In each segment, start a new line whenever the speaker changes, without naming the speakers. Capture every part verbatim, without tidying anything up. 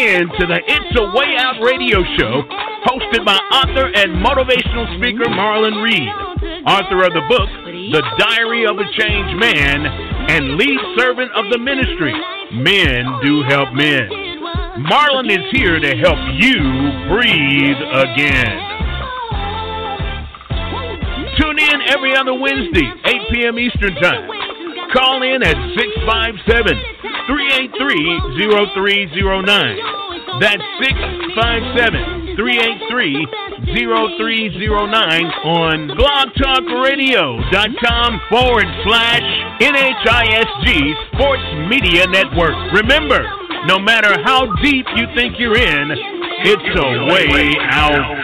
in to the It's a Way Out radio show, hosted by author and motivational speaker Marlon Reed, author of the book, The Diary of a Changed Man, and lead servant of the ministry, Men Do Help Men. Marlon is here to help you breathe again. Tune in every other Wednesday, eight p.m. Eastern Time. Call in at six five seven, three eight three, zero three zero nine. That's six five seven, three eight three, zero three zero nine on blogtalkradio.com forward slash NHISG Sports Media Network. Remember, no matter how deep you think you're in, it's a way out.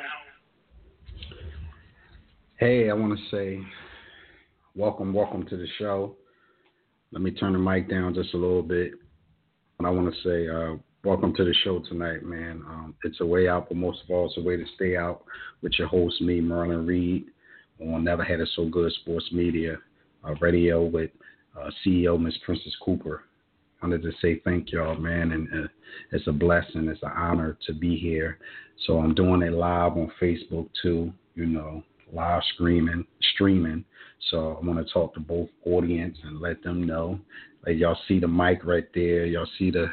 Hey, I want to say welcome, welcome to the show. Let me turn the mic down just a little bit. And I want to say uh, welcome to the show tonight, man. Um, it's a way out, but most of all, it's a way to stay out with your host, me, Marlon Reed, on Never Had It So Good Sports Media uh, Radio with uh, C E O Miss Princess Cooper. I wanted to say thank y'all, man, and uh, it's a blessing. It's an honor to be here. So I'm doing it live on Facebook, too, you know. Live streaming, streaming. So I want to talk to both audience and let them know. Like y'all see the mic right there. Y'all see the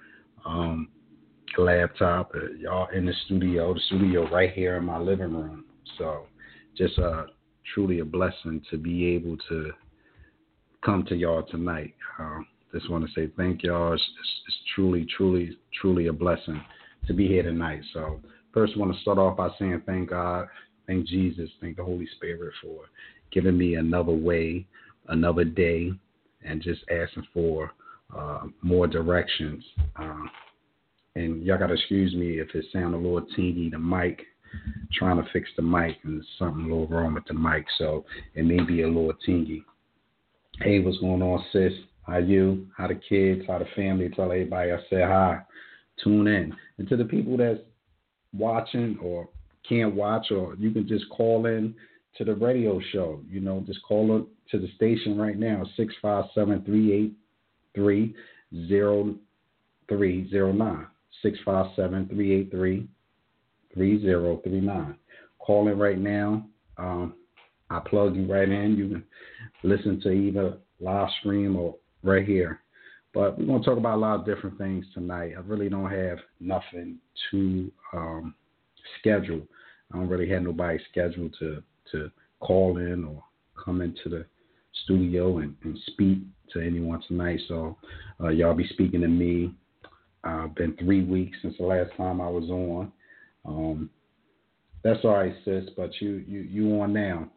um, laptop. Uh, y'all in the studio. The studio right here in my living room. So just uh, truly a blessing to be able to come to y'all tonight. Uh, just want to say thank y'all. It's, it's, it's truly, truly, truly a blessing to be here tonight. So first I want to start off by saying thank God. Thank Jesus, thank the Holy Spirit for giving me another way, another day, and just asking for uh, more directions. Uh, and y'all got to excuse me if it sounds a little tingy, the mic, trying to fix the mic, and there's something a little wrong with the mic, so it may be a little tingy. Hey, what's going on, sis? How you? How the kids? How the family? Tell everybody I said hi. Tune in. And to the people that's watching or can't watch, or you can just call in to the radio show. You know, just call up to the station right now, six five seven, three eight three, zero three zero nine, six five seven, three eight three, three zero three nine. Call in right now. Um, I plug you right in. You can listen to either live stream or right here. But we're going to talk about a lot of different things tonight. I really don't have nothing to um, schedule. I don't really have nobody scheduled to, to call in or come into the studio and, and speak to anyone tonight. So uh, y'all be speaking to me. Uh, been three weeks since the last time I was on. Um, that's all right, sis, but you, you, you on now.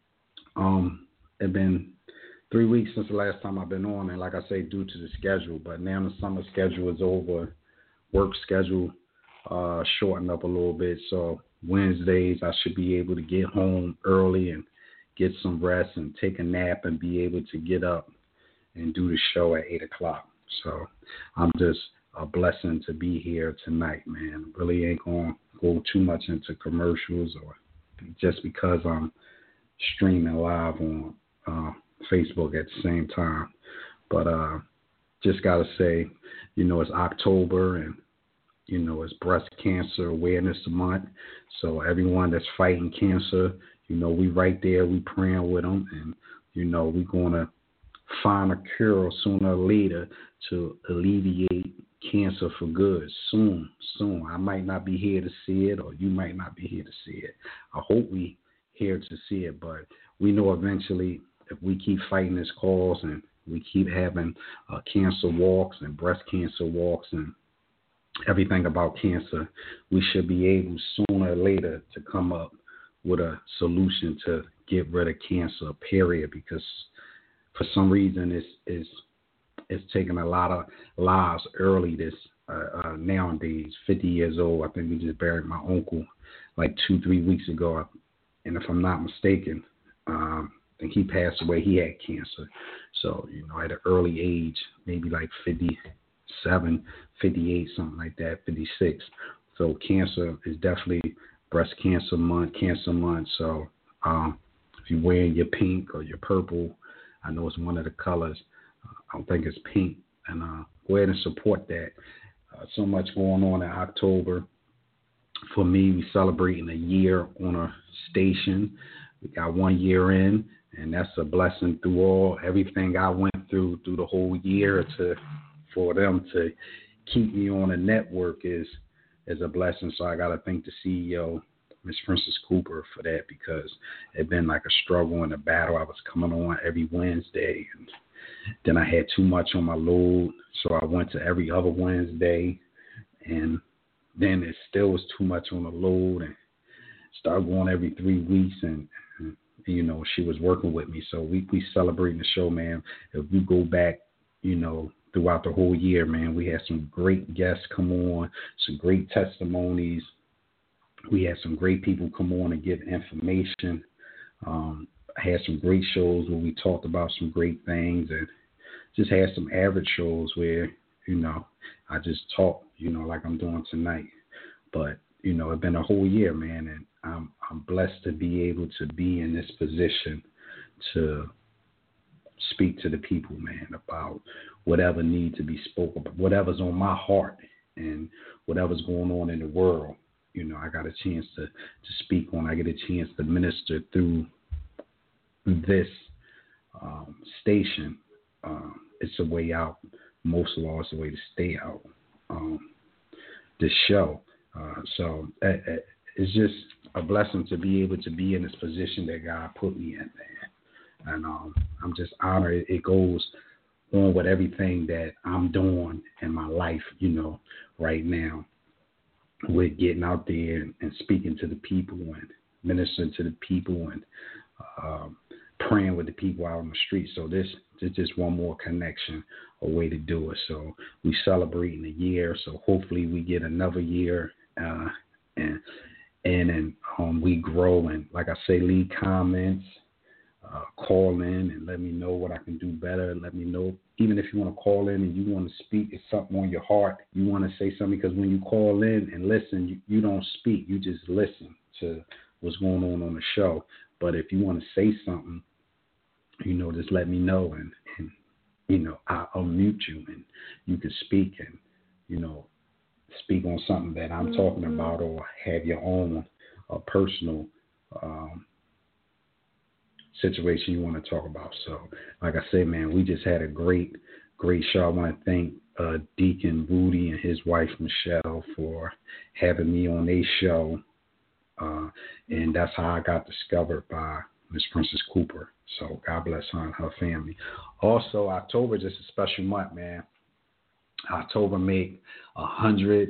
Um, it's been three weeks since the last time I've been on, and like I say, due to the schedule. But now the summer schedule is over. Work schedule uh, shortened up a little bit, so Wednesdays, I should be able to get home early and get some rest and take a nap and be able to get up and do the show at eight o'clock. So I'm just a blessing to be here tonight, man. Really ain't going to go too much into commercials or just because I'm streaming live on uh, Facebook at the same time. But uh, just got to say, you know, it's October and you know, it's Breast Cancer Awareness Month. So everyone that's fighting cancer, you know, we right there, we praying with them. And, you know, we're going to find a cure sooner or later to alleviate cancer for good. Soon, soon. I might not be here to see it, or you might not be here to see it. I hope we here to see it. But we know eventually if we keep fighting this cause and we keep having uh, cancer walks and breast cancer walks and everything about cancer, we should be able sooner or later to come up with a solution to get rid of cancer, period, because for some reason it's it's, it's taking a lot of lives early this uh, uh, nowadays. fifty years old. I think we just buried my uncle like two, three weeks ago. And if I'm not mistaken, um, I think he passed away. He had cancer. So, you know, at an early age, maybe like fifty-seven, fifty-eight, something like that, fifty-six. So cancer is definitely Breast Cancer Month, Cancer Month. So um, if you're wearing your pink or your purple, I know it's one of the colors. Uh, I don't think it's pink. And uh, go ahead and support that. Uh, so much going on in October. For me, we celebrating a year on a station. We got one year in, and that's a blessing through all everything I went through through the whole year. To for them to keep me on a network is is a blessing. So I got to thank the C E O, Miss Princess Cooper, for that, because it's been like a struggle and a battle. I was coming on every Wednesday, and then I had too much on my load, so I went to every other Wednesday, and then it still was too much on the load, and started going every three weeks, and, and you know, she was working with me. So we we celebrating the show, man. If we go back, you know, throughout the whole year, man, we had some great guests come on, some great testimonies. We had some great people come on and give information. Um, I had some great shows where we talked about some great things, and just had some average shows where, you know, I just talk, you know, like I'm doing tonight. But, you know, it's been a whole year, man, and I'm I'm blessed to be able to be in this position to speak to the people, man, about whatever needs to be spoken about, whatever's on my heart and whatever's going on in the world. You know, I got a chance to, to speak on. I get a chance to minister through this um, station. Um, it's a way out. Most law is a way to stay out. Um, this show. Uh, so uh, uh, it's just a blessing to be able to be in this position that God put me in, man. And um, I'm just honored. It goes on with everything that I'm doing in my life, you know, right now. With getting out there and, and speaking to the people and ministering to the people and um, praying with the people out on the street. So this is just one more connection, a way to do it. So we celebrating a year. So hopefully we get another year uh, and and and um, we grow. And like I say, leave comments, uh, call in and let me know what I can do better. Let me know. Even if you want to call in and you want to speak, it's something on your heart, you want to say something, because when you call in and listen, you, you don't speak. You just listen to what's going on on the show. But if you want to say something, you know, just let me know, and, and you know, I'll unmute you and you can speak and, you know, speak on something that I'm mm-hmm. talking about, or have your own uh, personal um situation you want to talk about. So, like I said, man, we just had a great, great show. I want to thank uh, Deacon Rudy and his wife, Michelle, for having me on their show. Uh, and that's how I got discovered by Miss Princess Cooper. So, God bless her and her family. Also, October is just a special month, man. October make one hundred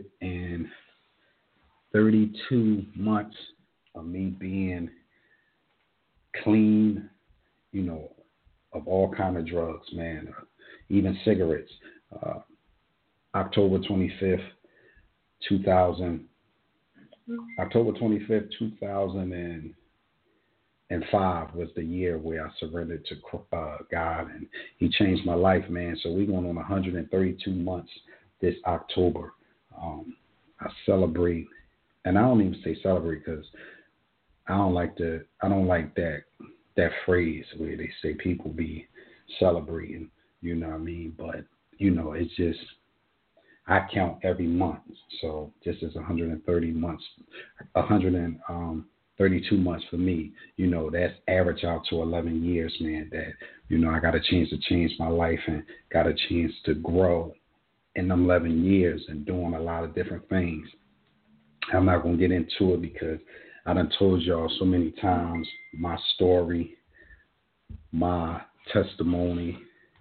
thirty-two months of me being clean, you know, of all kind of drugs, man, uh, even cigarettes. Uh, October twenty-fifth, two thousand. October twenty-fifth, two thousand five was the year where I surrendered to uh, God, and He changed my life, man. So we're going on one hundred thirty-two months this October. Um, I celebrate, and I don't even say celebrate because I don't like the I don't like that that phrase where they say people be celebrating, you know what I mean? But, you know, it's just, I count every month. So just as one hundred thirty months, one hundred thirty-two months for me, you know, that's average out to eleven years, man, that, you know, I got a chance to change my life and got a chance to grow in them eleven years and doing a lot of different things. I'm not going to get into it because I done told y'all so many times my story, my testimony,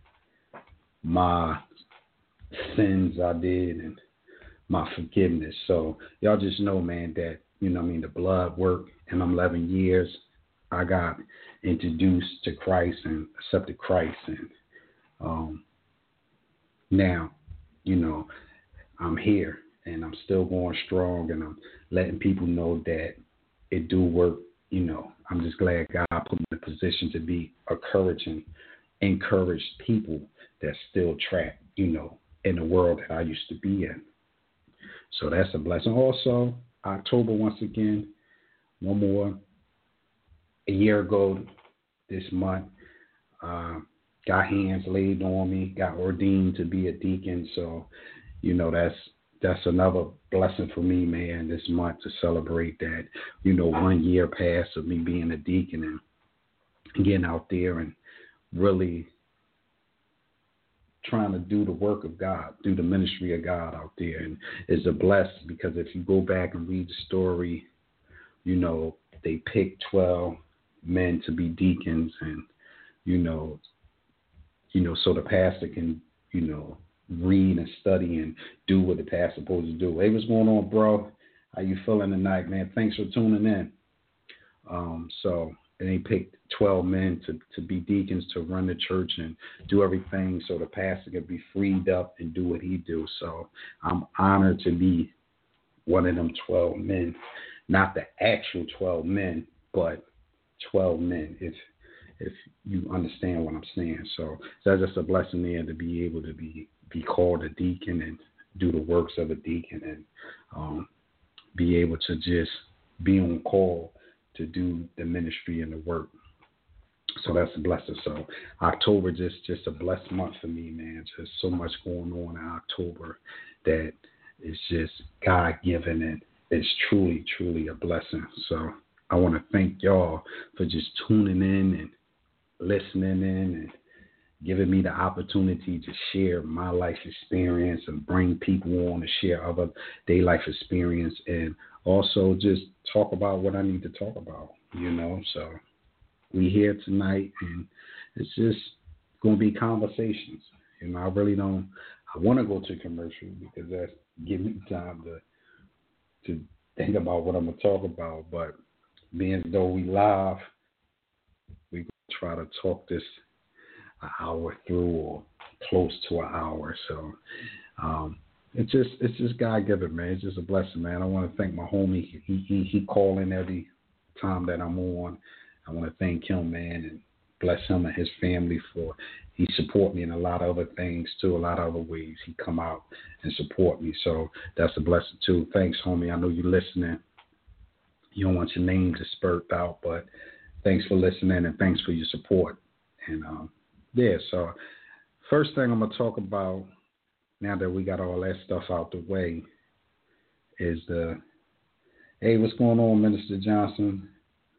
my sins I did, and my forgiveness. So y'all just know, man, that, you know what I mean, the blood worked in them eleven years. I got introduced to Christ and accepted Christ. And um, now, you know, I'm here and I'm still going strong, and I'm letting people know that it do work. You know, I'm just glad God put me in a position to be encouraging, encourage people that's still trapped, you know, in the world that I used to be in. So that's a blessing. Also, October, once again, one more, a year ago this month, uh, got hands laid on me, got ordained to be a deacon. So, you know, that's that's another blessing for me, man, this month to celebrate that, you know, one year passed of me being a deacon and getting out there and really trying to do the work of God, do the ministry of God out there. And it's a blessing because if you go back and read the story, you know, they picked twelve men to be deacons and, you know, you know, so the pastor can, you know, read and study and do what the pastor's supposed to do. Hey, what's going on, bro? How you feeling tonight, man? Thanks for tuning in. Um, so and they picked twelve men to, to be deacons to run the church and do everything so the pastor can be freed up and do what he do. So I'm honored to be one of them twelve men, not the actual twelve men, but twelve men, if if you understand what I'm saying. So that's just a blessing there to be able to be, be called a deacon and do the works of a deacon and um, be able to just be on call to do the ministry and the work. So that's a blessing. So October just just a blessed month for me, man. Just so much going on in October that is just God-given and it's truly, truly a blessing. So I want to thank y'all for just tuning in and listening in and giving me the opportunity to share my life experience and bring people on to share other their life experience and also just talk about what I need to talk about, you know. So we here tonight and it's just going to be conversations. You know, I really don't, I want to go to commercial because that's giving me time to to think about what I'm going to talk about, but being as though we live, we're going to try to talk this an hour through or close to an hour. So um, it's just it's just God-given, man. It's just a blessing, man. I want to thank my homie. He, he, he call in every time that I'm on. I want to thank him, man, and bless him and his family for he support me in a lot of other things, too, a lot of other ways. He come out and support me. So that's a blessing, too. Thanks, homie. I know you're listening. You don't want your name to spurt out, but thanks for listening and thanks for your support. And, um, yeah, so first thing I'm going to talk about now that we got all that stuff out the way is the, hey, what's going on, Minister Johnson?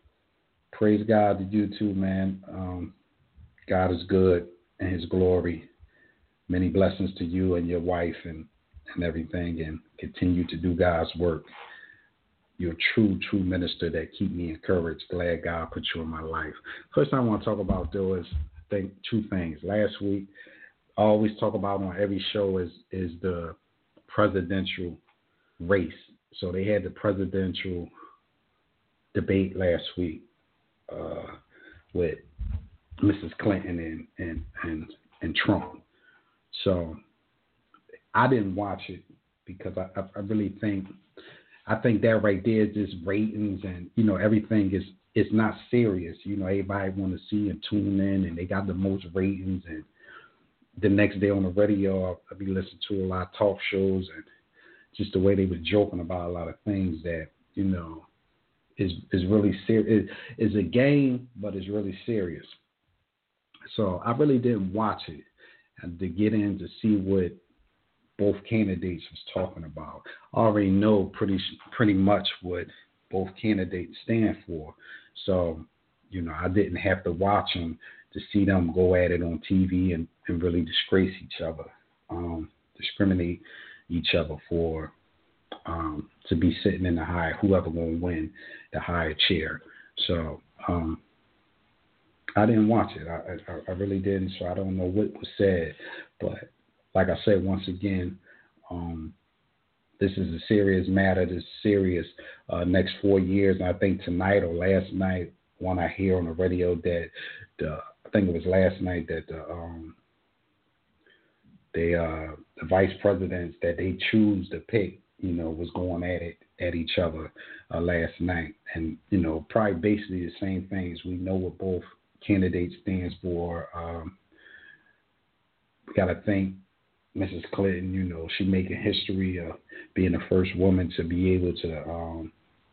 Praise God to you too, man. Um, God is good and his glory. Many blessings to you and your wife and, and everything, and continue to do God's work. You're a true, true minister that keep me encouraged. Glad God put you in my life. First thing I want to talk about, though, is think two things. Last week, I always talk about on every show is is the presidential race. So they had the presidential debate last week uh, with Missus Clinton and, and, and, and Trump. So I didn't watch it because I, I really think I think that right there is just ratings and, you know, everything is it's not serious. You know, everybody want to see and tune in and they got the most ratings. And the next day on the radio, I'll, I'll be listening to a lot of talk shows and just the way they were joking about a lot of things that, you know, is is really serious. It's a game, but it's really serious. So I really didn't watch it and to get in to see what both candidates was talking about. I already know pretty pretty much what both candidates stand for. So, you know, I didn't have to watch them to see them go at it on T V and, and really disgrace each other, um, discriminate each other for um, to be sitting in the high, whoever going to win the higher chair. So um, I didn't watch it. I, I, I really didn't. So I don't know what was said, but like I said, once again, um, this is a serious matter. This is serious uh, next four years. And I think tonight or last night, when I hear on the radio that the, I think it was last night that the um, they uh, the vice presidents that they choose to pick, you know, was going at it at each other uh, last night, and you know, probably basically the same things. We know what both candidates stands for. Um, we got to think. Missus Clinton, you know, she making history of being the first woman to be able to um,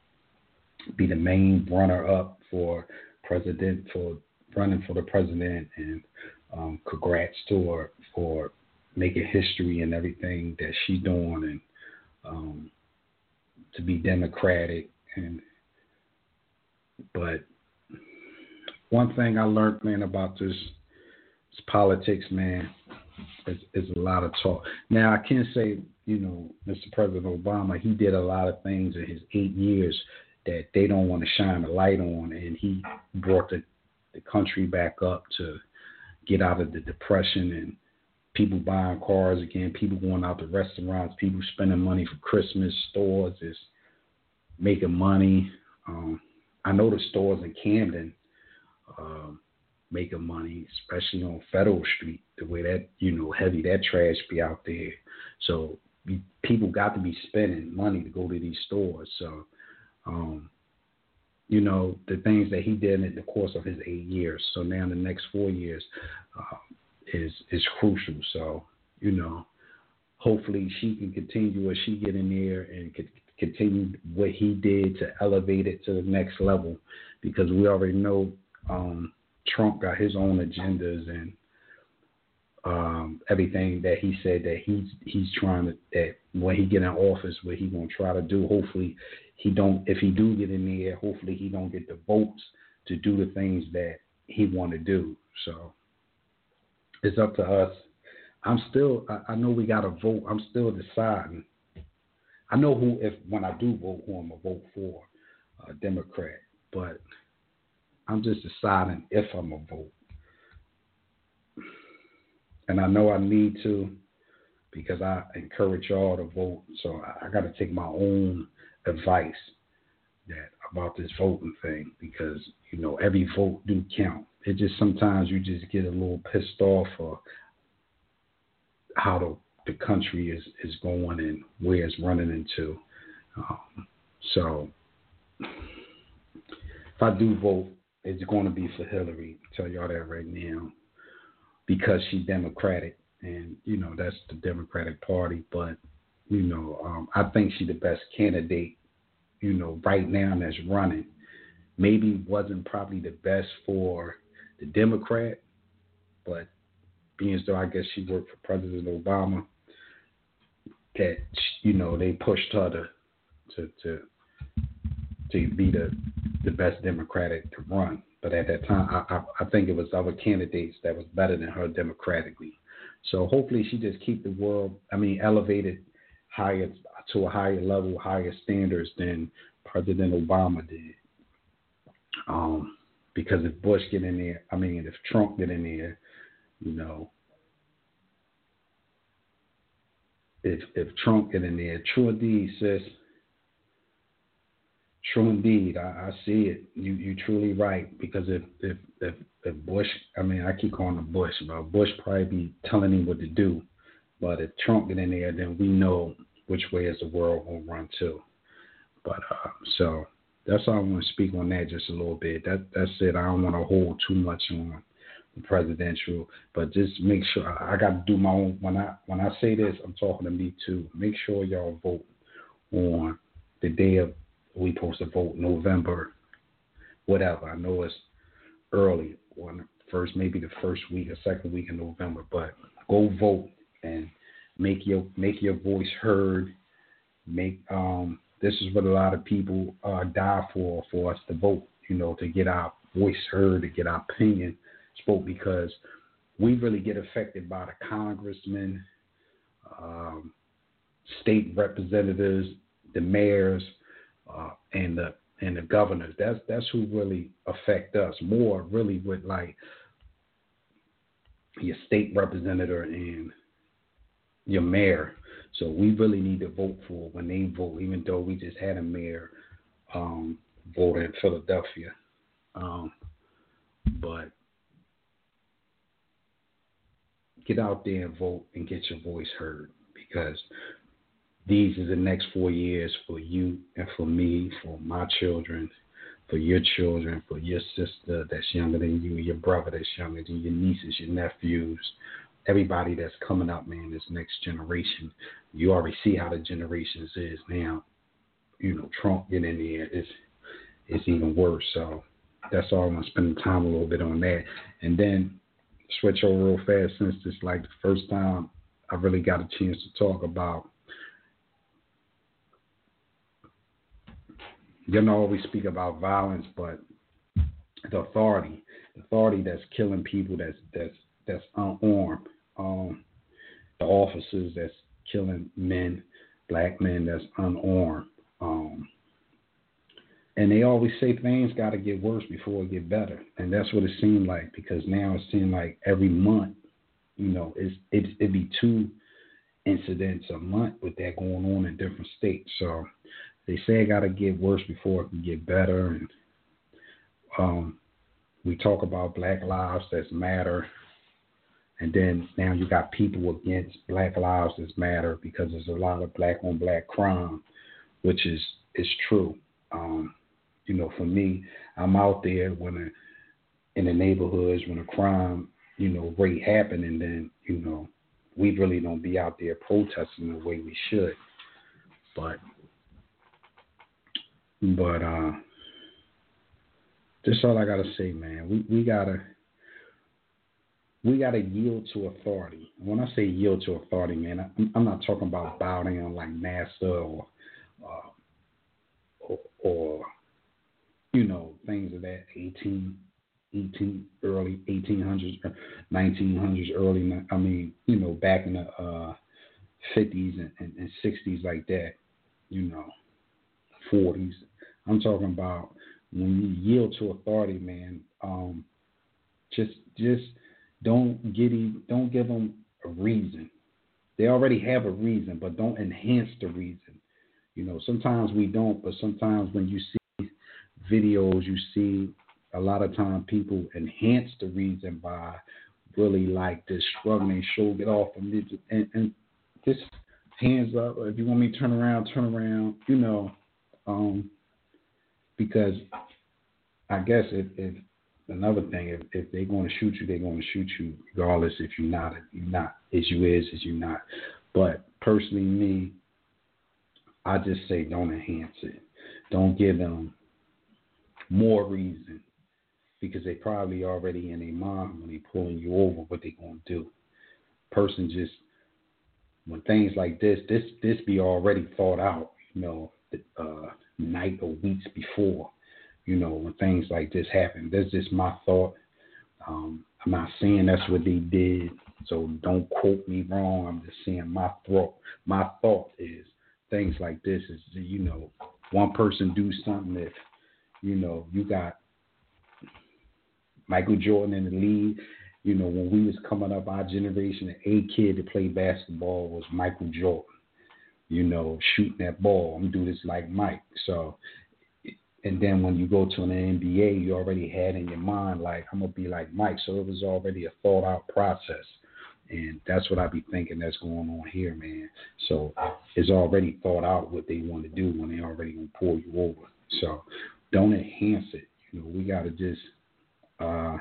be the main runner-up for president, for running for the president, and um, congrats to her for making history and everything that she's doing. And um, to be democratic. And but one thing I learned, man, about this, this politics, man, is, is a lot of talk. Now, I can say, you know, Mister President Obama, he did a lot of things in his eight years that they don't want to shine a light on, and he brought the, the country back up to get out of the depression, and people buying cars again, people going out to restaurants, people spending money for Christmas, stores is making money. Um, I know the stores in Camden uh, making money, especially on Federal Street, the way that, you know, heavy that trash be out there. So people got to be spending money to go to these stores. So, um, you know, the things that he did in the course of his eight years. So now the next four years uh, is is crucial. So, you know, hopefully she can continue as she get in there and could continue what he did to elevate it to the next level, because we already know um, Trump got his own agendas and um, everything that he said that he's he's trying to, that when he get in office, what he gonna try to do. Hopefully he don't, if he do get in there, hopefully he don't get the votes to do the things that he want to do. So it's up to us. I'm still, I, I know we got to vote. I'm still deciding. I know who, if when I do vote, who I'm going to vote for, a uh, Democrat, but I'm just deciding if I'm going to vote. And I know I need to, because I encourage y'all to vote. So I, I got to take my own advice that about this voting thing, because, you know, every vote do count. It just, sometimes you just get a little pissed off for how the the country is, is going and where it's running into. Um, so if I do vote, it's going to be for Hillary. I'll tell y'all that right now, because she's Democratic, and, you know, that's the Democratic Party. But, you know, um, I think she's the best candidate, you know, right now that's running. Maybe wasn't probably the best for the Democrat, but being as though I guess she worked for President Obama, that, you know, they pushed her to to to, to be the the best Democratic to run. But at that time, I, I, I think it was other candidates that was better than her democratically. So hopefully she just keep the world, I mean, elevated higher to a higher level, higher standards than President Obama did. Um, because if Bush get in there, I mean, if Trump get in there, you know, if if Trump get in there, true indeed, sis. True indeed, I, I see it. You you truly right, because if if if, if Bush, I mean, I keep calling him Bush, but Bush probably be telling him what to do. But if Trump get in there, then we know which way is the world gonna run to. But uh, so that's all I want to speak on that just a little bit. That that's it. I don't want to hold too much on the presidential, but just make sure I, I got to do my own. When I when I say this, I'm talking to me too. Make sure y'all vote on the day of we supposed to vote, November, whatever. I know it's early, or first maybe the first week or second week in November, but go vote and make your make your voice heard. Make um this is what a lot of people uh, die for for us to vote. You know, to get our voice heard, to get our opinion spoke, because we really get affected by the congressmen, um, state representatives, the mayors, uh, and the and the governors. That's that's who really affect us more. Really, with like your state representative and your mayor. So we really need to vote for when they vote. Even though we just had a mayor um, vote in Philadelphia, um, but get out there and vote and get your voice heard, because these are the next four years for you and for me, for my children, for your children, for your sister that's younger than you, your brother that's younger than you, your nieces, your nephews, everybody that's coming up, man, this next generation. You already see how the generations is now. You know, Trump get in there, it's, it's even worse. So that's all. I'm going to spend time a little bit on that. And then switch over real fast, since it's like the first time I really got a chance to talk about you don't always speak about violence, but the authority, the authority that's killing people, that's that's that's unarmed, um, the officers that's killing men, black men that's unarmed, um, and they always say things got to get worse before it get better, and that's what it seemed like, because now it seems like every month, you know, it's it it be two incidents a month with that going on in different states. So they say it got to get worse before it can get better. And um, we talk about Black Lives That Matter, and then now you got people against Black Lives That Matter because there's a lot of black on black crime, which is is true. Um, you know, for me, I'm out there when a, in the neighborhoods when a crime, you know, rate happen, and then, you know, we really don't be out there protesting the way we should. But, but, uh, that's all I gotta say, man. We we gotta we gotta yield to authority. When I say yield to authority, man, I, I'm not talking about bow down like NASA or, uh, or, or, you know, things of that eighteen, eighteen early eighteen hundreds, nineteen hundreds, early. I mean, you know, back in the uh, fifties and, and, and sixties like that. You know, forties. I'm talking about when you yield to authority, man. Um, just just don't get don't give them a reason. They already have a reason, but don't enhance the reason. You know, sometimes we don't, but sometimes when you see videos, you see a lot of time people enhance the reason by really like this struggling, show get off and, and, and just hands up. If you want me to turn around, turn around, you know, um, because I guess if, if another thing, if, if they're going to shoot you, they're going to shoot you regardless if you're not, if you're not, is you is, is you not. But personally, me, I just say don't enhance it. Don't give them more reason, because they probably already in their mind when they pulling you over what they going to do. Person just, when things like this, this this be already thought out, you know, uh, night or weeks before, you know, when things like this happen. That's just my thought. Um, I'm not saying that's what they did, so don't quote me wrong. I'm just saying my thought. My thought is things like this is, you know, one person do something if, you know, you got Michael Jordan in the league. You know, when we was coming up, our generation, a kid that played basketball was Michael Jordan. You know, shooting that ball. I'm do this like Mike. So, and then when you go to an N B A, you already had in your mind like I'm gonna be like Mike. So it was already a thought out process, and that's what I be thinking that's going on here, man. So it's already thought out what they want to do when they already gonna pull you over. So don't enhance it. You know, we gotta just. Uh,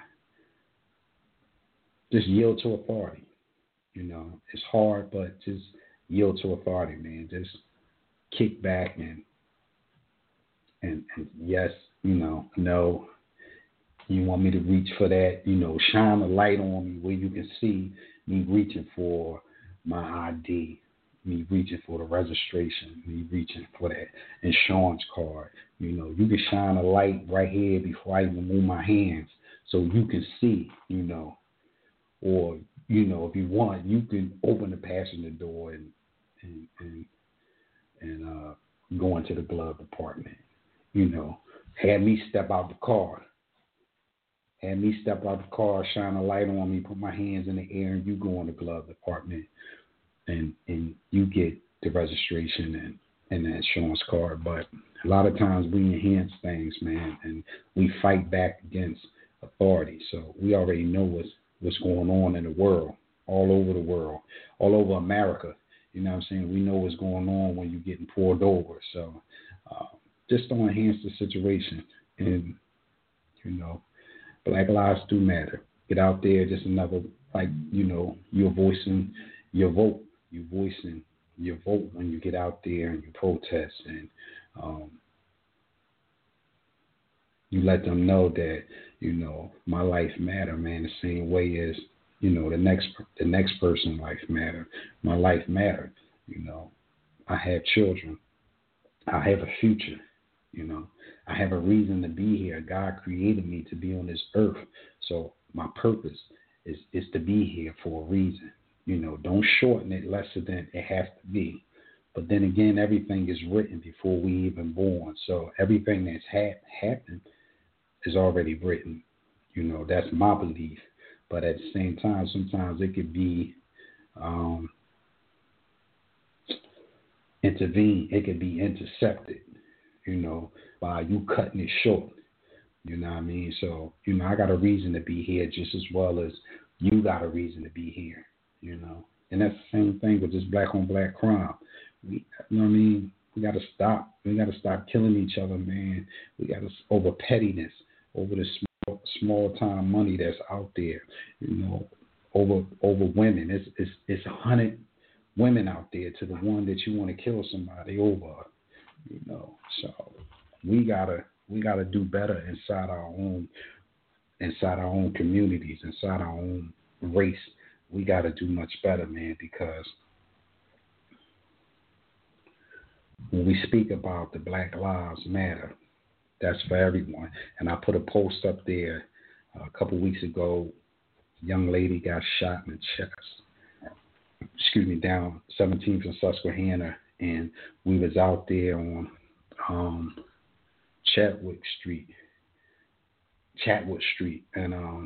just yield to authority. You know, it's hard, but just yield to authority, man. Just kick back and and, and yes, you know, no, you want me to reach for that, you know, shine a light on me where you can see me reaching for my I D, me reaching for the registration, me reaching for that insurance card. You know, you can shine a light right here before I even move my hands so you can see, you know. Or, you know, if you want, you can open the passenger door and and and, and uh, go into the glove department. You know, have me step out the car. Have me step out the car, shine a light on me, put my hands in the air, and you go in the glove department and and you get the registration and, and the insurance card. But a lot of times we enhance things, man, and we fight back against authority. So we already know what's what's going on in the world, all over the world, all over America. You know what I'm saying? We know what's going on when you're getting pulled over. So uh, just don't enhance the situation. And, you know, Black lives do matter. Get out there, just another, like, you know, you're voicing your vote. You're voicing your vote when you get out there and you protest. And um, you let them know that, you know, my life matter, man, the same way as, you know, the next the next person's life matter. My life matter. You know, I have children. I have a future. You know, I have a reason to be here. God created me to be on this earth. So my purpose is, is to be here for a reason. You know, don't shorten it lesser than it has to be. But then again, everything is written before we even born. So everything that's ha- happened is already written. You know, that's my belief. But at the same time, sometimes it could be um, intervened. It could be intercepted, you know, by you cutting it short. You know what I mean? So, you know, I got a reason to be here just as well as you got a reason to be here, you know. And that's the same thing with this black on black crime. We, you know what I mean? We got to stop. We got to stop killing each other, man. We got to, over pettiness, over the small, small time money that's out there, you know, over over women. It's it's it's a hundred women out there to the one that you want to kill somebody over, you know. So we gotta we gotta do better inside our own inside our own communities, inside our own race. We gotta do much better, man, because when we speak about the Black Lives Matter, that's for everyone. And I put a post up there uh, a couple weeks ago. A young lady got shot in the chest. Excuse me, down seventeenth and Susquehanna, and we was out there on um, Chatwood Street, Chatwood Street, and um,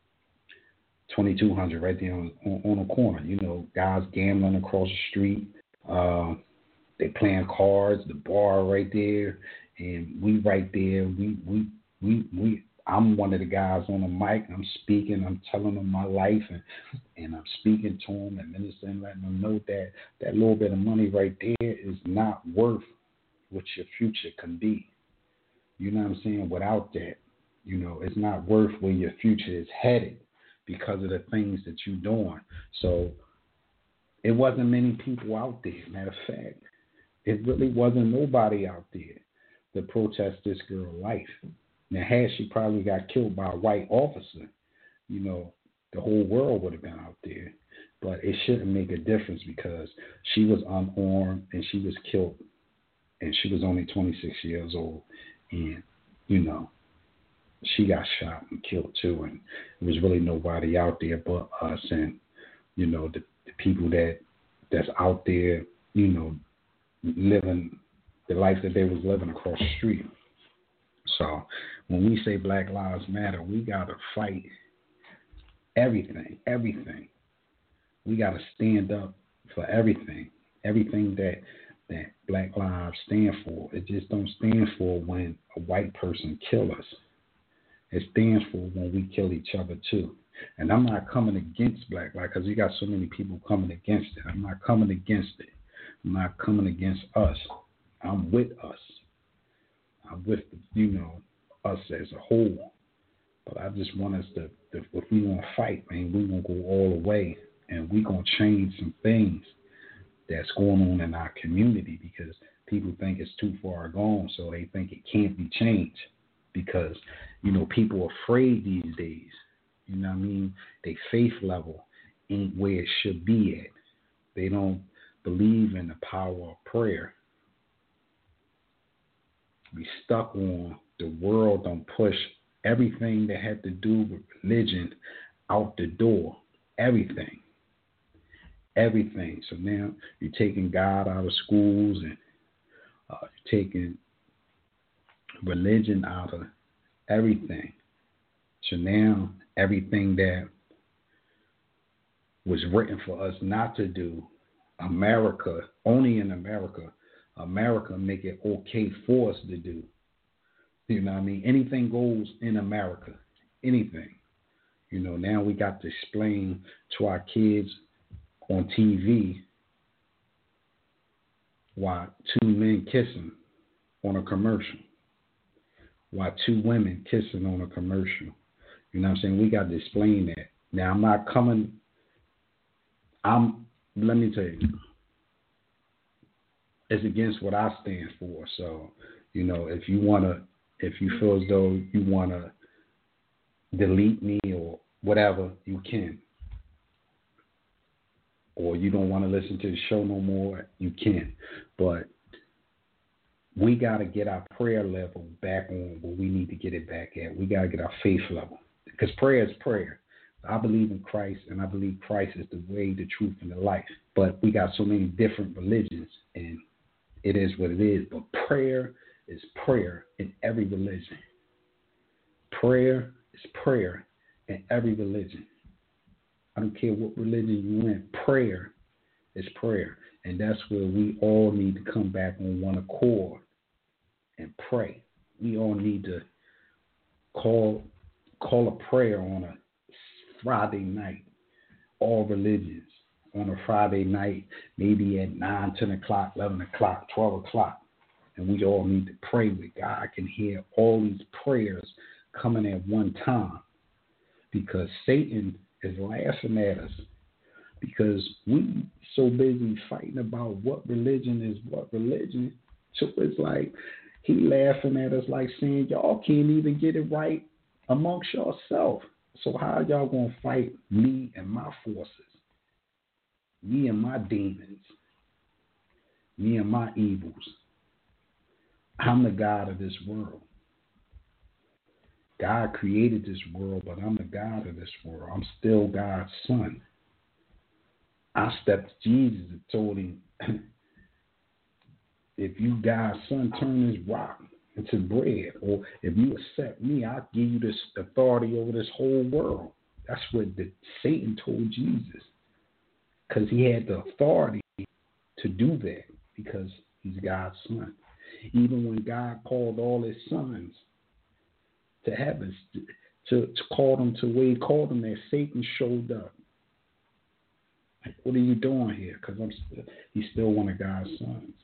twenty-two hundred right there on, on, on the corner. You know, guys gambling across the street. Uh, they playing cards. The bar right there, and we right there. We we we we. I'm one of the guys on the mic. I'm speaking. I'm telling them my life, and, and I'm speaking to them and ministering, letting them know that that little bit of money right there is not worth what your future can be. You know what I'm saying? Without that, you know, it's not worth where your future is headed because of the things that you're doing. So it wasn't many people out there. Matter of fact, it really wasn't nobody out there to protest this girl's life. Now, had she probably got killed by a white officer, you know, the whole world would have been out there. But it shouldn't make a difference because she was unarmed and she was killed. And she was only twenty-six years old. And, you know, she got shot and killed too. And there was really nobody out there but us and, you know, the, the people that that's out there, you know, living the life that they was living across the street. So when we say Black Lives Matter, we got to fight everything, everything. We got to stand up for everything, everything that that Black Lives stand for. It just don't stand for when a white person kill us. It stands for when we kill each other too. And I'm not coming against Black Lives because we got so many people coming against it. I'm not coming against it. I'm not coming against us. I'm with us. I'm with, you know, us as a whole. But I just want us to, to if we want to fight, man, we going to go all the way. And we going to change some things that's going on in our community because people think it's too far gone, so they think it can't be changed because, you know, people are afraid these days. You know what I mean? Their faith level ain't where it should be at. They don't believe in the power of prayer. We stuck on the world don't push everything that had to do with religion out the door. Everything. Everything. So now you're taking God out of schools and uh, you're taking religion out of everything. So now everything that was written for us not to do, America, only in America, America make it okay for us to do. You know what I mean? Anything goes in America. Anything. You know, now we got to explain to our kids on T V why two men kissing on a commercial. Why two women kissing on a commercial. You know what I'm saying? We got to explain that. Now, I'm not coming, I'm, let me tell you, it's against what I stand for. So, you know, if you want to, if you feel as though you want to delete me or whatever, you can. Or you don't want to listen to the show no more, you can. But we got to get our prayer level back on where we need to get it back at. We got to get our faith level, because prayer is prayer. I believe in Christ, and I believe Christ is the way, the truth, and the life. But we got so many different religions, and it is what it is. But prayer is prayer in every religion. Prayer is prayer in every religion. I don't care what religion you're in. Prayer is prayer. And that's where we all need to come back on one accord and pray. We all need to call call a prayer on a Friday night, all religions, on a Friday night, maybe at nine, ten o'clock, eleven o'clock, twelve o'clock. And we all need to pray with God. I can hear all these prayers coming at one time, because Satan is laughing at us, because we so busy fighting about what religion is what religion. So it's like he laughing at us, like saying, y'all can't even get it right amongst yourself. So how are y'all going to fight me and my forces, me and my demons, me and my evils? I'm the God of this world. God created this world, but I'm the God of this world. I'm still God's son. I stepped to Jesus and told him, if you God's son, turn this rock into bread. Or if you accept me, I'll give you this authority over this whole world. That's what the, Satan told Jesus, because he had the authority to do that, because he's God's son. Even when God called all his sons to heaven, to, to call them to where he called them, that Satan showed up. Like, what are you doing here? Because I'm still, he's still one of God's sons.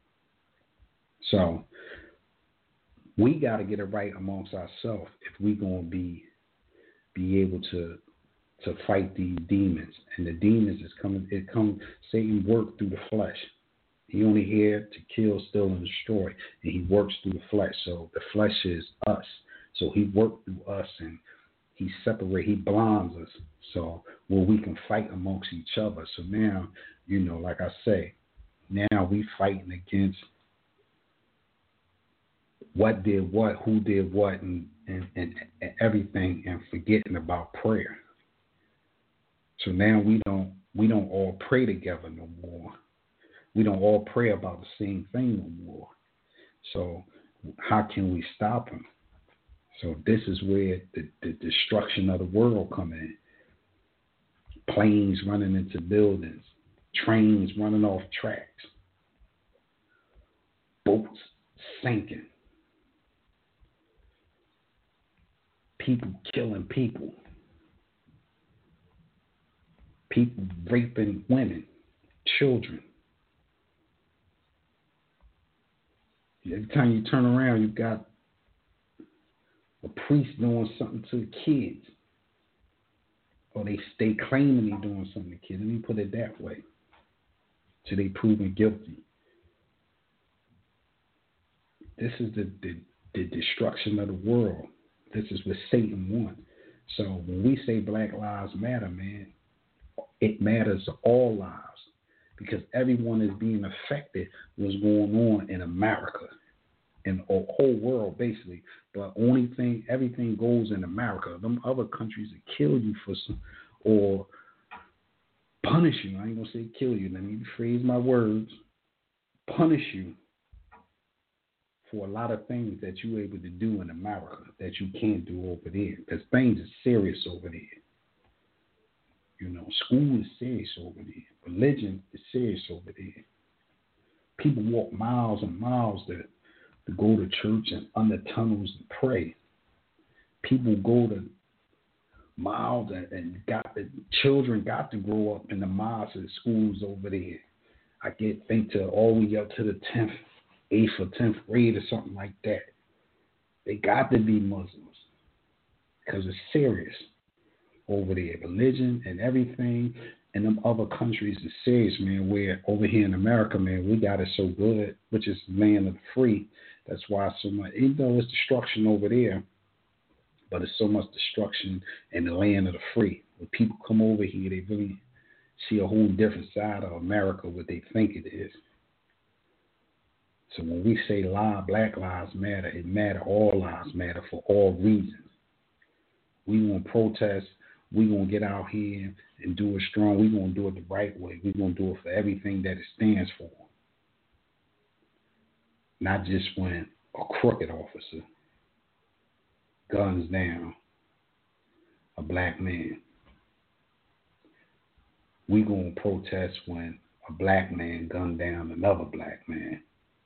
So we got to get it right amongst ourselves if we're going to be be able to to fight these demons. And the demons is coming. It comes. Satan worked through the flesh. He only here to kill, steal, and destroy, and he works through the flesh. So the flesh is us. So he worked through us, and he separate. He blinds us. So where we can fight amongst each other. So now, you know, like I say, now we fighting against what did what, who did what, and, and, and, and everything, and forgetting about prayer. So now we don't we don't all pray together no more. We don't all pray about the same thing no more. So how can we stop them? So this is where the, the destruction of the world come in. Planes running into buildings, trains running off tracks, boats sinking, people killing people, people raping women, children. Every time you turn around, you've got a priest doing something to the kids. Or they stay claiming they're doing something to kids. Let me put it that way. Till they proven guilty. This is the, the, the destruction of the world. This is what Satan wants. So when we say Black Lives Matter, man, it matters to all lives, because everyone is being affected what's going on in America, in the whole world basically. But only thing, everything goes in America. Them other countries that kill you for some, or punish you. I ain't gonna say kill you. Let me rephrase my words. Punish you for a lot of things that you're able to do in America that you can't do over there. Because things are serious over there. You know, school is serious over there. Religion is serious over there. People walk miles and miles to, to go to church and under tunnels and pray. People go to miles and, and got the children got to grow up in the mosques and schools over there. I get think to all the way up to the tenth, eighth or tenth grade or something like that. They got to be Muslims because it's serious over there. Religion and everything in them other countries is serious, man. Where over here in America, man, we got it so good, which is land of the free. That's why so much, even though it's destruction over there, but it's so much destruction in the land of the free. When people come over here, they really see a whole different side of America, what they think it is. So when we say live, Black Lives Matter, it matter. All lives matter for all reasons. We want to protest. We gonna get out here and do it strong. We gonna do it the right way. We gonna do it for everything that it stands for, not just when a crooked officer guns down a black man. We gonna protest when a black man gunned down another black man.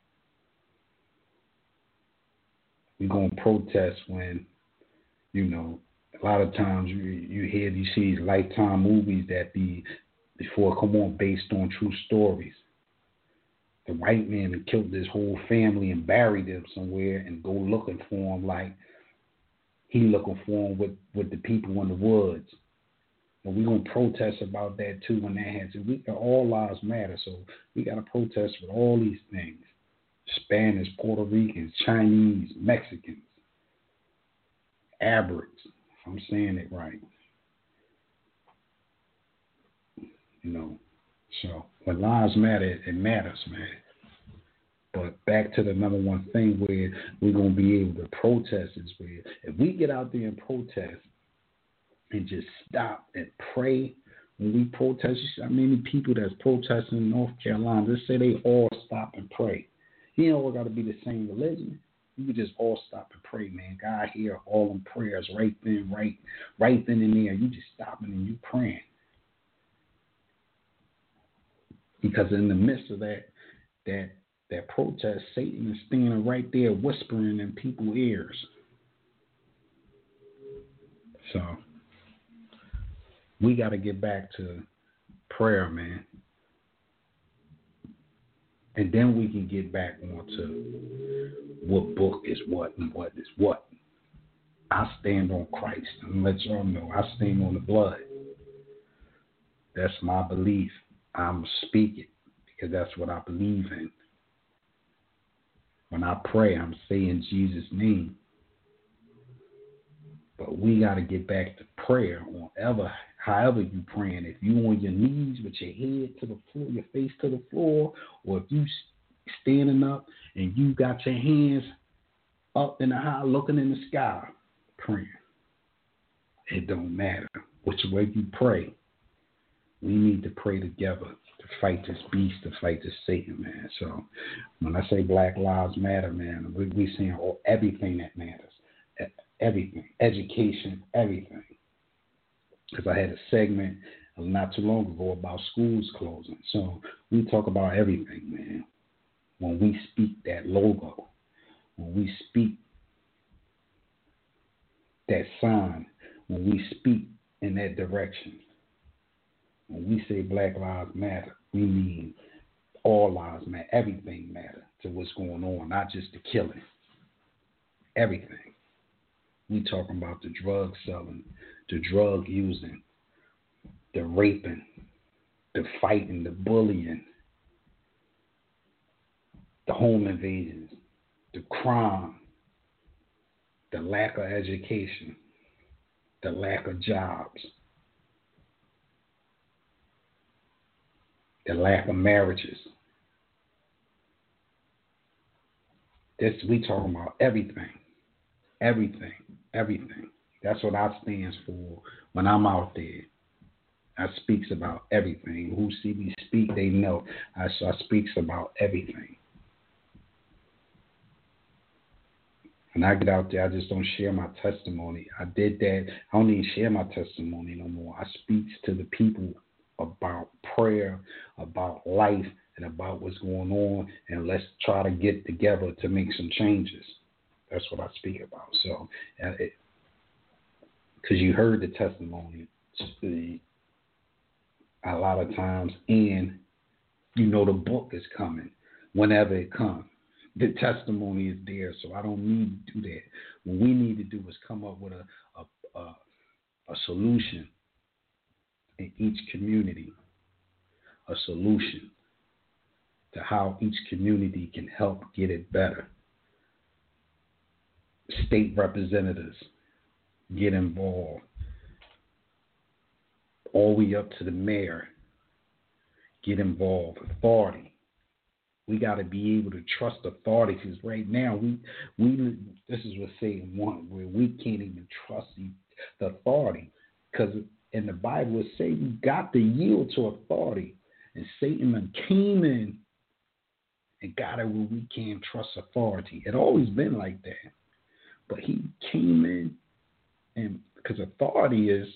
We gonna protest when, you know, a lot of times you you hear you see these Lifetime movies that be before come on based on true stories. The white man that killed this whole family and buried them somewhere and go looking for him like he looking for him with, with the people in the woods. And we're going to protest about that too when that happens. We, all lives matter, so we got to protest with all these things. Spanish, Puerto Ricans, Chinese, Mexicans, Abrits, if I'm saying it right. You know, so when lives matter, it matters, man. But back to the number one thing where we're going to be able to protest is where if we get out there and protest and just stop and pray when we protest, you see how many people that's protesting in North Carolina, let's say they all stop and pray. You know, we got to be the same religion. You could just all stop and pray, man. God hear all them prayers right then, right, right then and there. You just stopping and you praying. Because in the midst of that, that that protest, Satan is standing right there whispering in people's ears. So we got to get back to prayer, man. And then we can get back onto what book is what and what is what. I stand on Christ. I'm going to let y'all know I stand on the blood. That's my belief. I'm speaking because that's what I believe in. When I pray, I'm saying Jesus' name. But we got to get back to prayer on ever, however you praying. If you on your knees with your head to the floor, your face to the floor, or if you standing up and you got your hands up in the high looking in the sky, praying. It don't matter which way you pray. We need to pray together to fight this beast, to fight this Satan, man. So when I say Black Lives Matter, man, we we saying all, everything that matters. Everything. Education, everything. Because I had a segment not too long ago about schools closing. So we talk about everything, man. When we speak that logo, when we speak that sign, when we speak in that direction, when we say Black Lives Matter, we mean all lives matter. Everything matter to what's going on, not just the killing. Everything. We talking about the drug selling, the drug using, the raping, the fighting, the bullying, the home invasions, the crime, the lack of education, the lack of jobs, the lack of marriages. This we talking about everything, everything, everything. That's what I stands for when I'm out there. I speaks about everything. Who see me speak, they know. I so I speaks about everything. When I get out there, I just don't share my testimony. I did that. I don't even share my testimony no more. I speaks to the people about prayer, about life, and about what's going on, and let's try to get together to make some changes. That's what I speak about. So, because you heard the testimony a lot of times, and you know the book is coming whenever it comes. The testimony is there, so I don't need to do that. What we need to do is come up with a a, a, a solution in each community, a solution to how each community can help get it better. State representatives get involved, all the way up to the mayor get involved, authority We got to be able to trust authority, because right now we we this is what Satan wants, where we can't even trust the, the authority, because in the Bible it says you got to yield to authority, and Satan then came in and got it where we can't trust authority. It always been like that, but he came in, and because authority is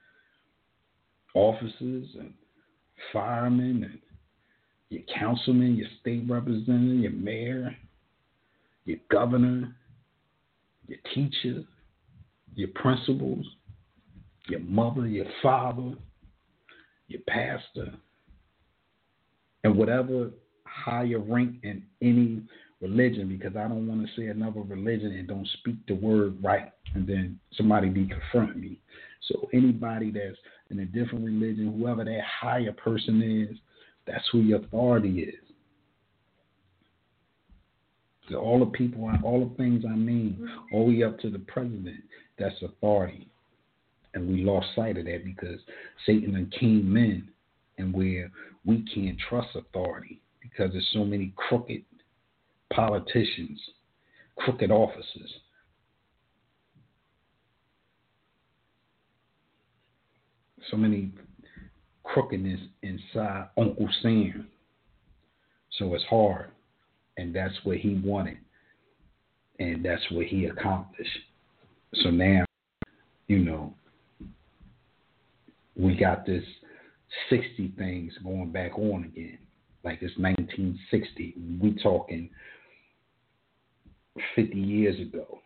officers and firemen and your councilman, your state representative, your mayor, your governor, your teacher, your principals, your mother, your father, your pastor, and whatever higher rank in any religion, because I don't want to say another religion and don't speak the word right, and then somebody be confronting me. So anybody that's in a different religion, whoever that higher person is, that's who your authority is. So all the people, all the things I mean, all the way up to the president, that's authority. And we lost sight of that because Satan then came in, and where we can't trust authority because there's so many crooked politicians, crooked officers. So many crookedness inside Uncle Sam. So it's hard. And that's what he wanted. And that's what he accomplished. So now, you know, we got this sixty things going back on again. Like it's nineteen sixty. We talking fifty years ago.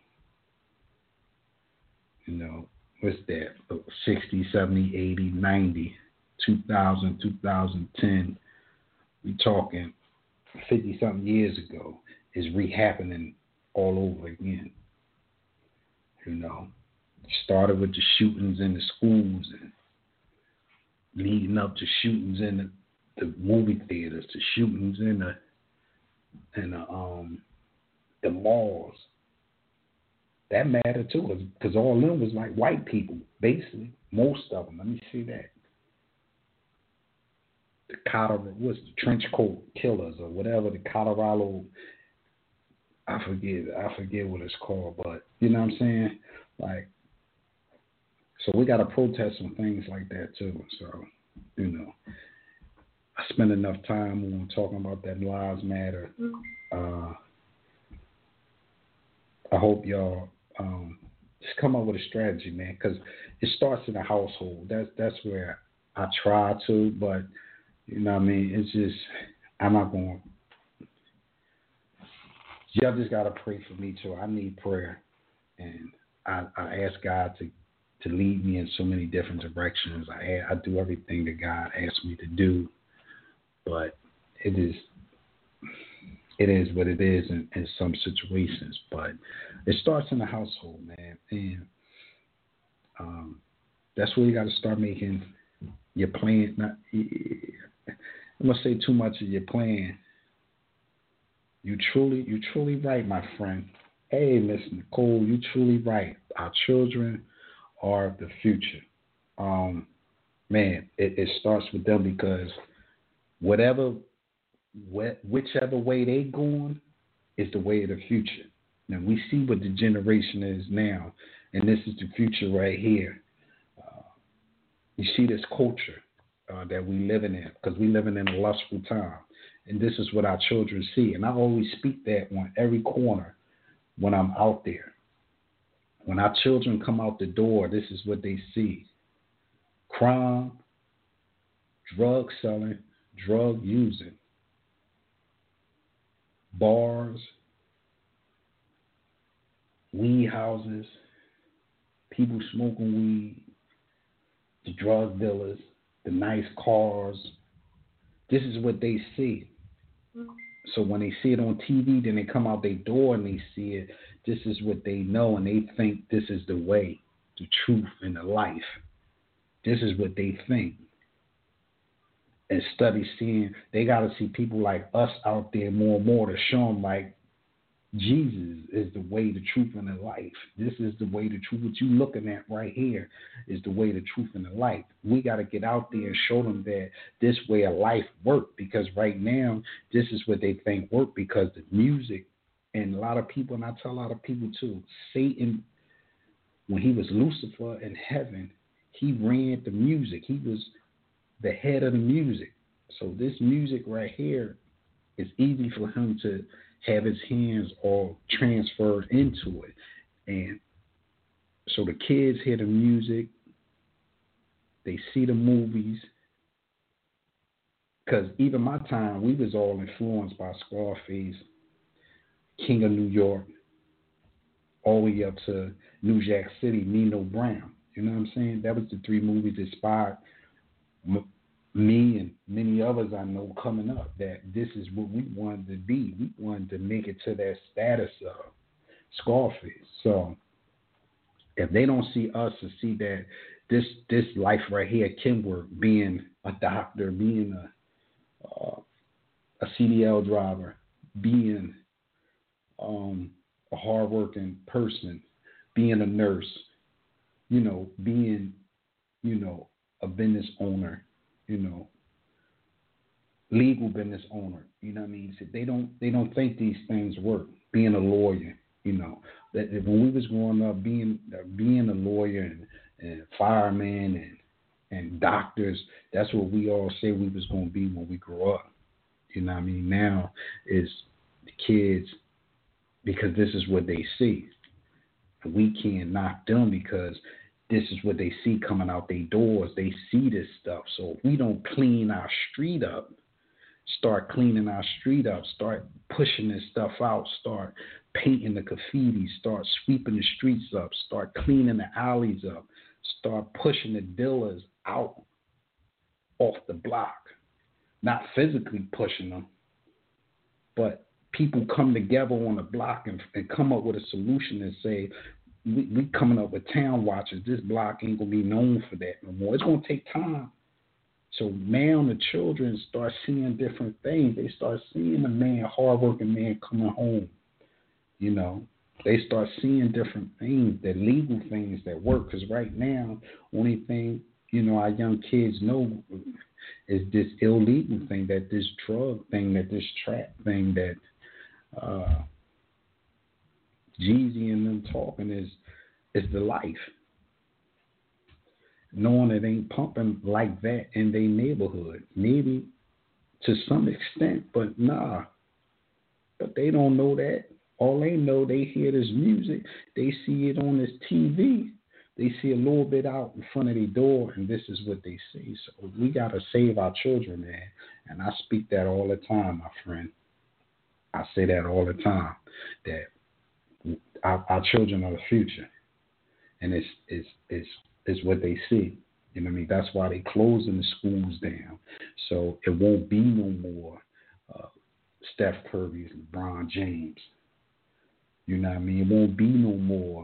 You know, what's that? sixty, seventy, eighty, ninety, two thousand, two thousand ten. We talking fifty-something years ago is rehappening all over again. You know, started with the shootings in the schools and leading up to shootings in the, the movie theaters, to shootings in the in the um the malls. That mattered too, because all of them was like white people, basically, most of them. Let me see that. The Colorado, what's the trench coat killers or whatever, the Colorado, I forget, I forget what it's called, but you know what I'm saying? Like, so we got to protest some things like that too. So, you know, I spend enough time on talking about that Lives Matter. Uh, I hope y'all um, just come up with a strategy, man, because it starts in the household. That's that's where I try to, but you know what I mean? It's just, I'm not going to. Y'all just got to pray for me too. I need prayer, and I, I ask God to to lead me in so many different directions. I I do everything that God asks me to do, but it is it is what it is in, in some situations. But it starts in the household, man, and um, that's where you got to start making your plan. Not, I'm gonna say too much of your plan. You truly, you truly right, my friend. Hey, Miss Nicole, you truly right. Our children are the future. Um, man, it, it starts with them, because whatever, wh- whichever way they going is the way of the future. Now we see what the generation is now, and this is the future right here. Uh, you see this culture uh, that we living in, because we living in a lustful time, and this is what our children see. And I always speak that on every corner when I'm out there. When our children come out the door, this is what they see: crime, drug selling, drug using, bars, weed houses, people smoking weed, the drug dealers, the nice cars. This is what they see. So when they see it on T V, then they come out their door and they see it. This is what they know, and they think this is the way, the truth, and the life. This is what they think. And study seeing, they got to see people like us out there more and more to show them, like, Jesus is the way, the truth, and the life. This is the way, the truth. What you looking at right here is the way, the truth, and the life. We got to get out there and show them that this way of life work, because right now, this is what they think work, because the music, and a lot of people, and I tell a lot of people too, Satan, when he was Lucifer in heaven, he ran the music. He was the head of the music. So this music right here, it's easy for him to have his hands all transferred into it. And so the kids hear the music, they see the movies, because even my time, we was all influenced by Scarface, King of New York, all the way up to New Jack City, Nino Brown. You know what I'm saying? That was the three movies that inspired m- me and many others I know coming up, that this is what we wanted to be. We wanted to make it to that status of Scarface. So if they don't see us and see that this this life right here can work, being a doctor, being a uh, a C D L driver, being um, a hardworking person, being a nurse, you know, being, you know, a business owner, you know, legal business owner, you know what I mean? So they don't they don't think these things work. Being a lawyer, you know, that when we was growing up, being uh, being a lawyer and, and fireman and and doctors, that's what we all say we was going to be when we grow up. You know what I mean? Now is the kids, because this is what they see. And we can't knock them because this is what they see coming out their doors. They see this stuff. So if we don't clean our street up, start cleaning our street up, start pushing this stuff out, start painting the graffiti, start sweeping the streets up, start cleaning the alleys up, start pushing the dealers out off the block. Not physically pushing them, but people come together on the block and, and come up with a solution and say, we, we coming up with town watches. This block ain't going to be known for that no more. It's going to take time. So now the children start seeing different things. They start seeing a man, hardworking man coming home. You know, they start seeing different things, that legal things that work. Because right now, only thing, you know, our young kids know is this illegal thing, that this drug thing, that this trap thing, that uh, Jeezy and them talking is is the life. Knowing it ain't pumping like that in their neighborhood. Maybe to some extent, but nah. But they don't know that. All they know, they hear this music, they see it on this T V, they see a little bit out in front of their door, and this is what they see. So we got to save our children, man. And I speak that all the time, my friend. I say that all the time, that our, our children are the future. And it's, it's, it's, it's what they see. You know what I mean? That's why they closing the schools down. So it won't be no more uh, Steph Curry's, LeBron James. You know what I mean? It won't be no more.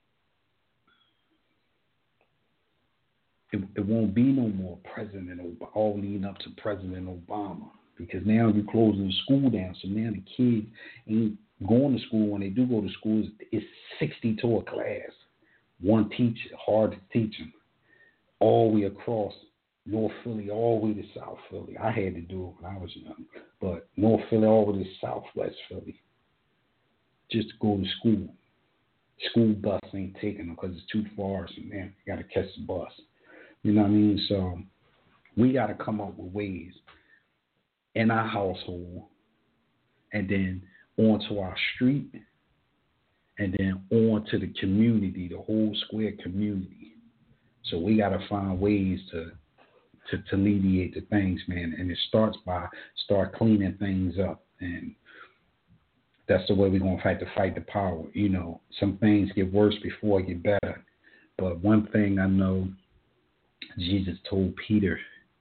It, it won't be no more President Obama, all leading up to President Obama. Because now you're closing the school down. So now the kids ain't going to school. When they do go to school, it's sixty to a class. One teacher, hard to teach them. All the way across North Philly, all the way to South Philly. I had to do it when I was young. But North Philly, all the way to Southwest Philly. Just to go to school. School bus ain't taking them because it's too far. So, man, you got to catch the bus. You know what I mean? So we got to come up with ways in our household, and then onto our street, and then on to the community, the whole square community. So we got to find ways to, to to alleviate the things, man. And it starts by start cleaning things up. And that's the way we're going to fight to fight the power. You know, some things get worse before it get better. But one thing I know, Jesus told Peter,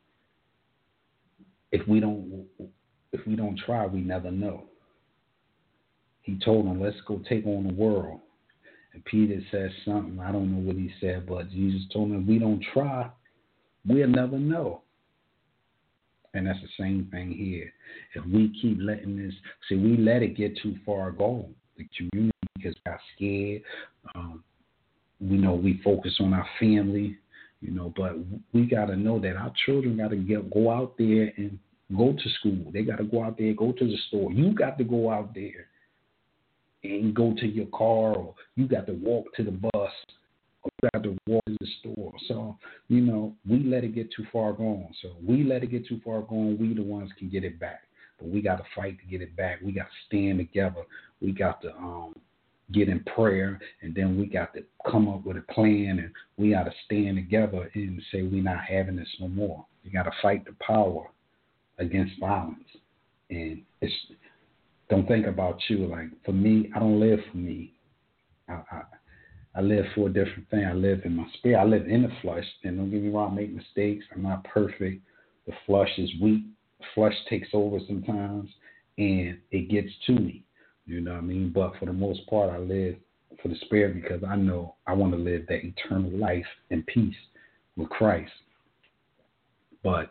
if we don't if we don't try, we never know. He told him, let's go take on the world. And Peter said something, I don't know what he said, but Jesus told him, if we don't try, we'll never know. And that's the same thing here. If we keep letting this, see, we let it get too far gone. the community because we got scared. Um, we know we focus on our family, you know, but we got to know that our children got to get go out there and go to school. They got to go out there, go to the store. You got to go out there and go to your car, or you got to walk to the bus, or you got to walk to the store. So, you know, we let it get too far gone. So we let it get too far gone. We the ones can get it back. But we got to fight to get it back. We got to stand together. We got to um, get in prayer, and then we got to come up with a plan, and we got to stand together and say we're not having this no more. We got to fight the power against violence. And it's don't think about you. Like, for me, I don't live for me. I, I I live for a different thing. I live in my spirit. I live in the flesh. And don't get me wrong, I make mistakes. I'm not perfect. The flesh is weak. The flesh takes over sometimes, and it gets to me. You know what I mean? But for the most part, I live for the spirit because I know I want to live that eternal life in peace with Christ. But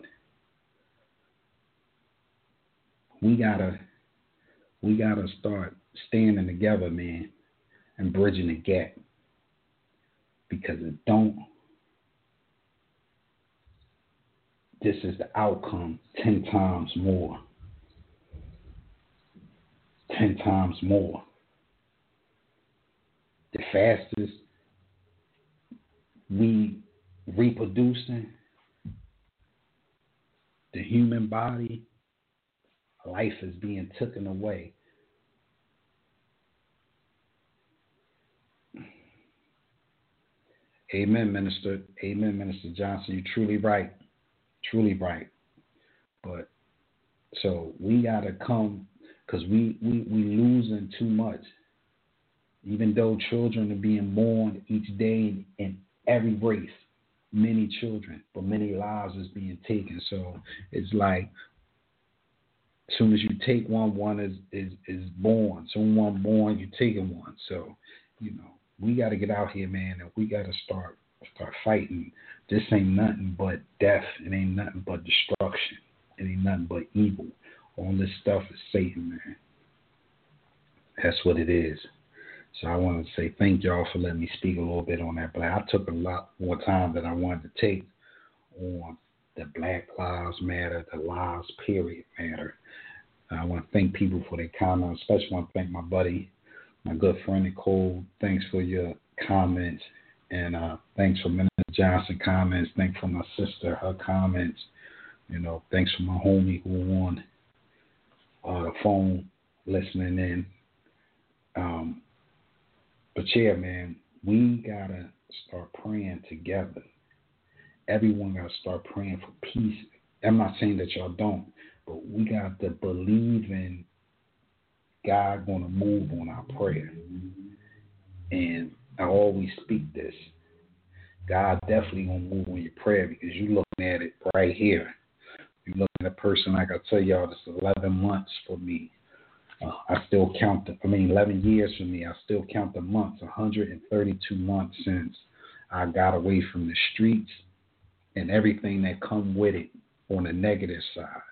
we gotta we gotta start standing together, man, and bridging the gap. Because it don't, this is the outcome ten times more. Ten times more. The fastest we reproducing the human body, life is being taken away. Amen, Minister. Amen, Minister Johnson. You're truly right. Truly right. But so we got to come, because we, we, we losing too much. Even though children are being born each day in every race, many children, but many lives is being taken. So it's like, as soon as you take one, one is, is, is born. Soon one born, you're taking one. So, you know, we got to get out here, man, and we got to start start fighting. This ain't nothing but death. It ain't nothing but destruction. It ain't nothing but evil. All this stuff is Satan, man. That's what it is. So I want to say thank y'all for letting me speak a little bit on that. But I took a lot more time than I wanted to take on the Black Lives Matter, the lives period matter. I want to thank people for their comments. Especially want to thank my buddy, my good friend Nicole. Thanks for your comments. And uh, thanks for Minister Johnson comments. Thanks for my sister, her comments. You know, thanks for my homie who on uh, the phone listening in. Um, but yeah, man, we got to start praying together. Everyone got to start praying for peace. I'm not saying that y'all don't, but we got to believe in God going to move on our prayer. And I always speak this. God definitely going to move on your prayer, because you're looking at it right here. You're looking at a person, like I tell y'all, this is eleven months for me. Uh, I still count, the, I mean, eleven years for me. I still count the months, one hundred thirty-two months since I got away from the streets and everything that come with it on the negative side.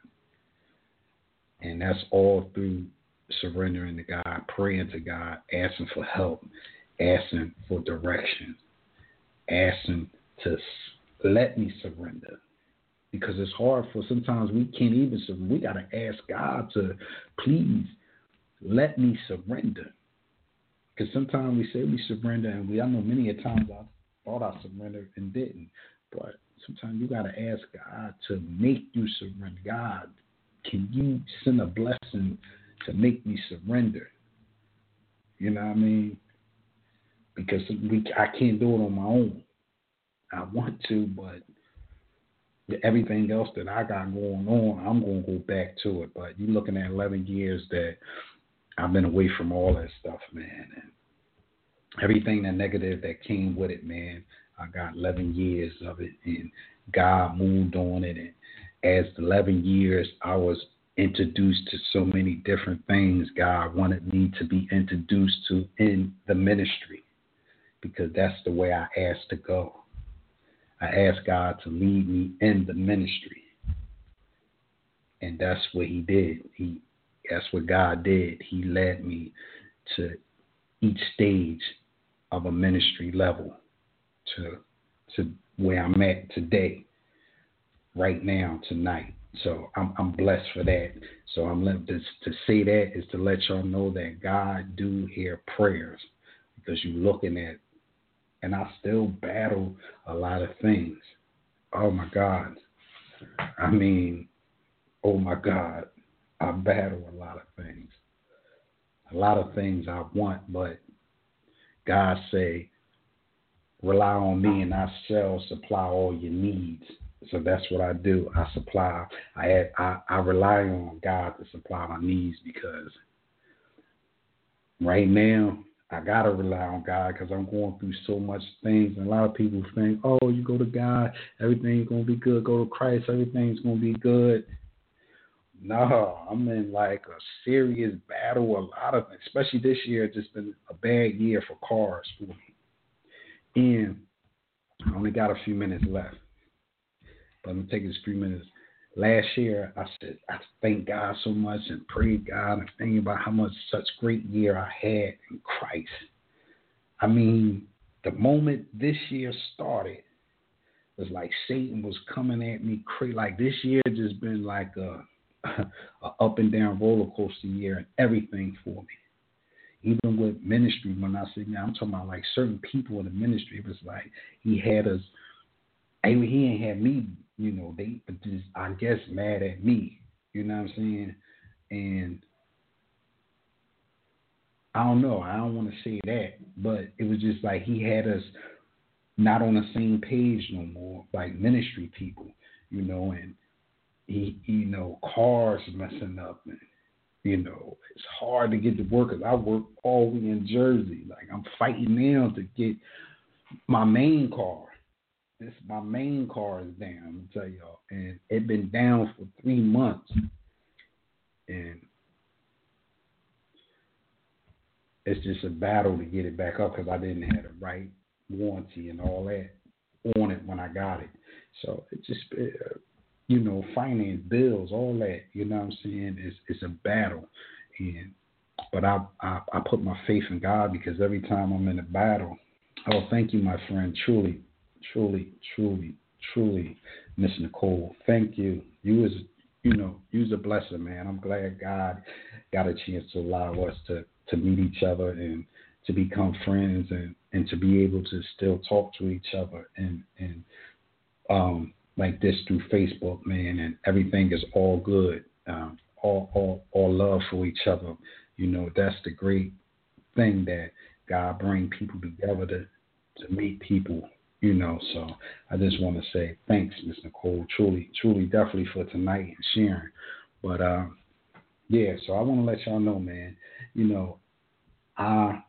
And that's all through surrendering to God, praying to God, asking for help, asking for direction, asking to let me surrender. Because it's hard for, sometimes we can't even surrender. We got to ask God to please let me surrender. Because sometimes we say we surrender, and we, I know many a times I thought I surrendered and didn't. But sometimes you got to ask God to make you surrender. God, can you send a blessing to make me surrender? You know what I mean? Because we, I can't do it on my own. I want to, but everything else that I got going on, I'm going to go back to it. But you're looking at eleven years that I've been away from all that stuff, man. And everything that negative that came with it, man, I got eleven years of it, and God moved on it. And as the eleven years, I was introduced to so many different things God wanted me to be introduced to in the ministry, because that's the way I asked to go. I asked God to lead me in the ministry, and that's what he did. He, that's what God did. He led me to each stage of a ministry level to to where I'm at today, right now, tonight. So I'm I'm blessed for that. So I'm let to, to say that is to let y'all know that God do hear prayers, because you're looking at, and I still battle a lot of things. Oh my God. I mean, oh my God. I battle a lot of things. A lot of things I want, but God say, rely on me and I shall supply all your needs. So that's what I do. I supply. I have, I, I rely on God to supply my needs, because right now I gotta rely on God because I'm going through so much things. And a lot of people think, oh, you go to God, everything's gonna be good. Go to Christ, everything's gonna be good. No, I'm in like a serious battle. A lot of, especially this year, it's just been a bad year for cars for me. And I only got a few minutes left. But I'm going to take this few minutes. Last year, I said, I thank God so much and prayed God and thinking about how much such great year I had in Christ. I mean, the moment this year started, it was like Satan was coming at me crazy. Like this year just been like a, a up and down roller coaster year and everything for me. Even with ministry, when I say now, I'm talking about like certain people in the ministry. It was like he had us, he ain't had me, you know, they just, I guess, mad at me. You know what I'm saying? And I don't know. I don't want to say that, but it was just like he had us not on the same page no more, like ministry people, you know, and he, you know, cars messing up, and you know, it's hard to get to work because I work all the way in Jersey. Like I'm fighting now to get my main car. This my main car is down, I'm gonna tell y'all, and it been down for three months, and it's just a battle to get it back up because I didn't have the right warranty and all that on it when I got it. So it just, uh, you know, finance, bills, all that. You know what I'm saying? It's it's a battle, and but I I, I put my faith in God, because every time I'm in a battle, oh, thank you, my friend, truly. Truly, truly, truly, Miss Nicole, thank you. You was, you know, you was a blessing, man. I'm glad God got a chance to allow us to, to meet each other and to become friends, and, and to be able to still talk to each other and and um like this through Facebook, man. And everything is all good, um, all all all love for each other. You know, that's the great thing, that God bring people together to to meet people. You know, so I just want to say thanks, Miss Nicole, truly, truly, definitely for tonight and sharing. But, um, yeah, so I want to let y'all know, man, you know, I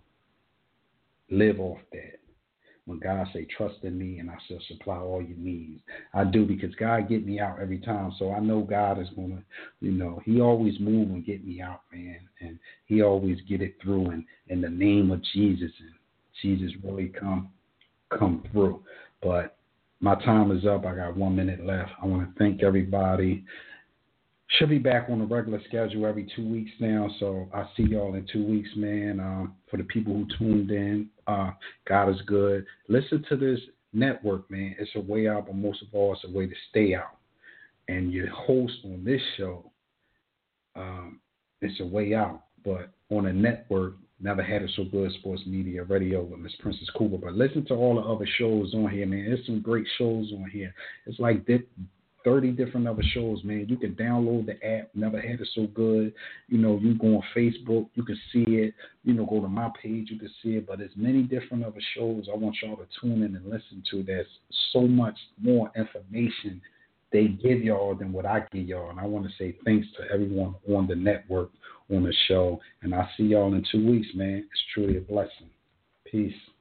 live off that. When God say, trust in me and I shall supply all your needs. I do, because God get me out every time. So I know God is going to, you know, he always move and get me out, man. And he always get it through in, in the name of Jesus. And Jesus really come. come through. But my time is up. I got one minute left. I want to thank everybody. Should be back on the regular schedule every two weeks now. So I'll see y'all in two weeks, man. Um, for the people who tuned in, uh, God is good. Listen to this network, man. It's a way out, but most of all, it's a way to stay out. And your host on this show, um, it's a way out. But on a network, never had it so good, Sports Media Radio with Miss Princess Cooper. But listen to all the other shows on here, man. There's some great shows on here. It's like thirty different other shows, man. You can download the app, Never Had It So Good. You know, you go on Facebook, you can see it. You know, go to my page, you can see it. But there's many different other shows I want y'all to tune in and listen to. There's so much more information they give y'all than what I give y'all. And I want to say thanks to everyone on the network, on the show. And I'll see y'all in two weeks, man. It's truly a blessing. Peace.